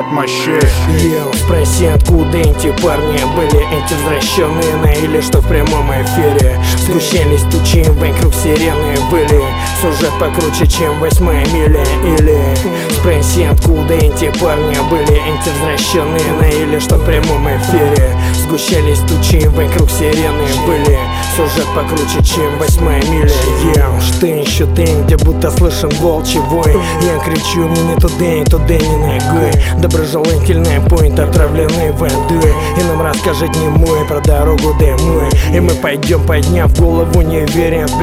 мощей. Ел, спроси, откуда эти парни были, эти возвращенные на или что в прямом эфире. Сгущались тучи, вокруг сирены были. Сюжет покруче, чем 8-я миля. Или спроси, откуда эти парни были, эти возвращенные на или что в прямом эфире. Сгущались тучи, вокруг сирены были. Сюжет покруче, чем 8-я миля. Штынь, щутынь, где будто слышен волчий вой. Я кричу, мне не туда, не ногой. Доброжелательный поинт отравленной воды. И нам расскажет не мой про дорогу домой. И мы пойдем, подняв голову, не веря в